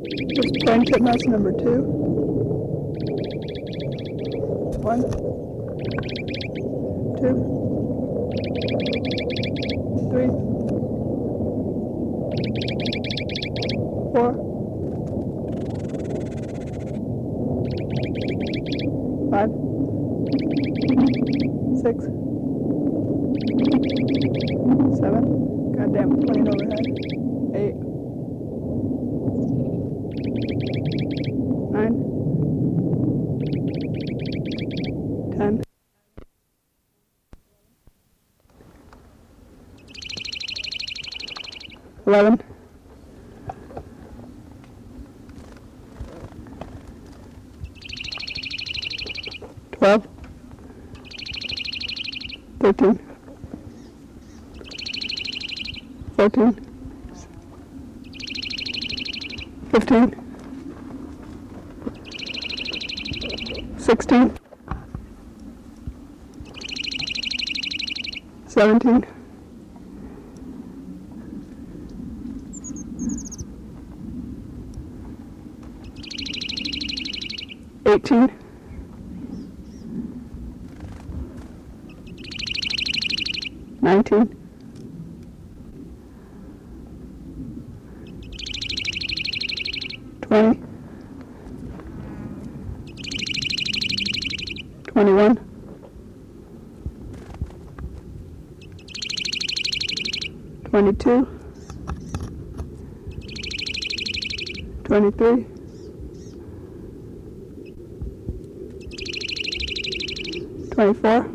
Is praying titmouse number 2? 1, 2, 3, 4, 5, 6, 7. Goddamn plane overhead. 8, 9, 10. 11, 12, 13, 14, 15, 16, 17, 18, 19, 20, 21, 22, 23, 24,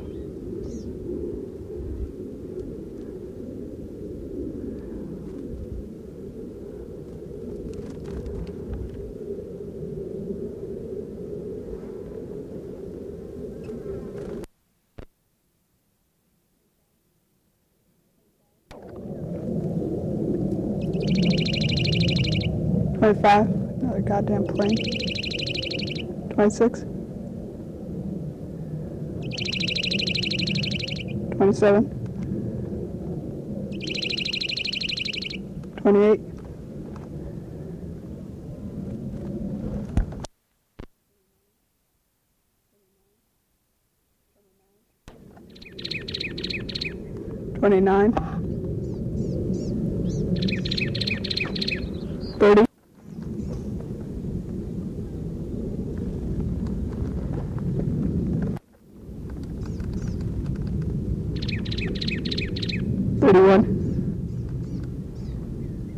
25, another goddamn plane. 26, 27, 28, 29, 30,